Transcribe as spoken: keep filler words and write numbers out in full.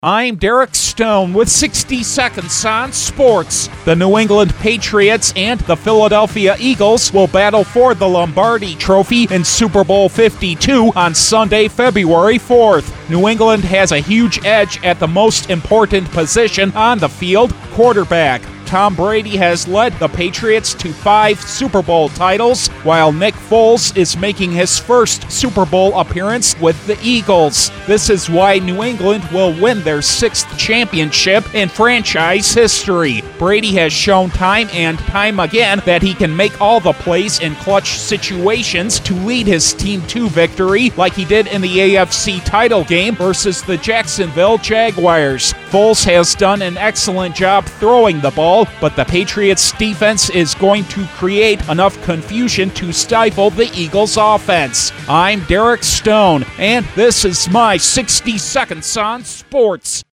I'm Derek Stone with sixty seconds on sports. The New England Patriots and the Philadelphia Eagles will battle for the Lombardi Trophy in Super Bowl fifty-two on Sunday, February fourth. New England has a huge edge at the most important position on the field, quarterback. Tom Brady has led the Patriots to five Super Bowl titles, while Nick Foles is making his first Super Bowl appearance with the Eagles. This is why New England will win their sixth championship in franchise history. Brady has shown time and time again that he can make all the plays in clutch situations to lead his team to victory, like he did in the A F C title game versus the Jacksonville Jaguars. Foles has done an excellent job throwing the ball, but the Patriots' defense is going to create enough confusion to stifle the Eagles' offense. I'm Derek Stone, and this is my sixty seconds on sports.